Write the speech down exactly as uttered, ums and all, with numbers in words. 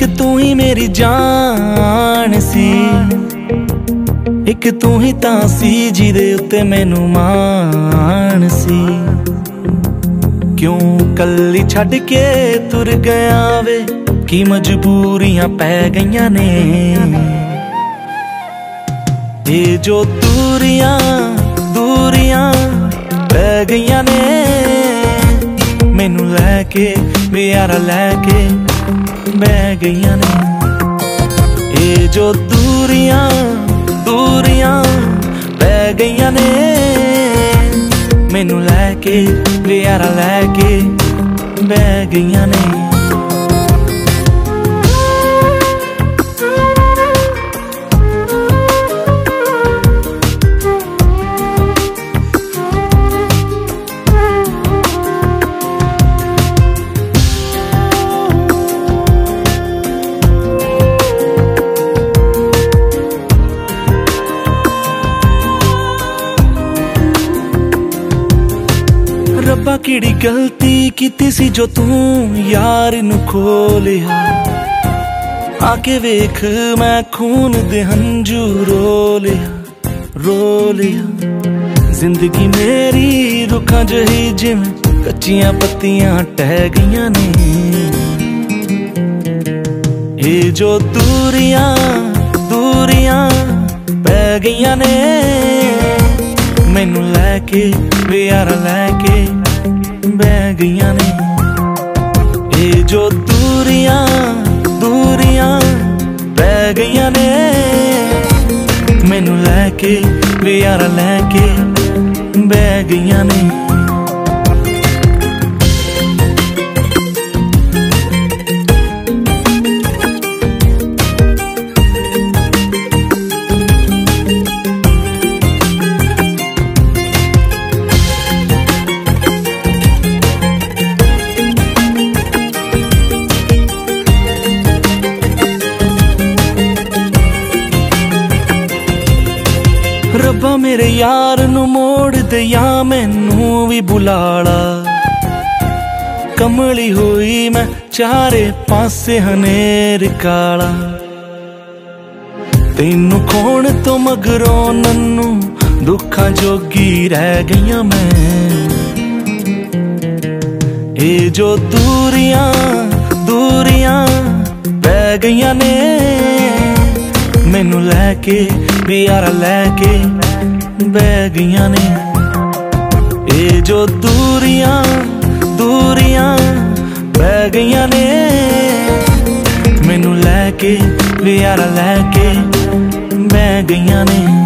एक तू ही मेरी जान सी, एक तू ही तां सी जिदे उत्ते मैनू मान सी। क्यों कल्ली छड्ड के तुर गया वे, की मजबूरियां पै गईयां ने। ये जो दूरियां दूरियां पै गईयां ने, मैनू लैके वे यारा लैके बह गईयां ने। ये जो दूरियां दूरियां पै गईयां ने, मैनू लैके वे यारा लैके बह गईयां ने। रब्बा किहड़ी गलती कीती सी जो तू यार नू खोलिया। आके वेख मैं खून दे हंजू रो लिया रो लिया। जिंदगी मेरी रुखां जही जिवें कच्चियां पत्तियां टह गईयां ने। ये जो दूरियां दूरियां पै गईयां ने, मैनू लैके वे यारा लैके बह गईयां ने। ये जो दूरियां दूरियां पै गईयां ने, मैनू लैके वे यारा लैके बह गईयां ने। रब्बा मेरे यार नू मोड़ दे या मैनू भी बुलाला। कमली हुई मैं चारे पासे हनेर काला। तेनू खोण तो मगरों नन्नू दुखां जोगी रह गईयां मैं। ये जो दूरियां दूरियां पै गईयां ने, मैनू लैके वे यारा लैके बह गईयां ने। ये जो दूरियां दूरियां पै गईयां ने, मैनू लैके वे यारा लैके बह गईयां ने।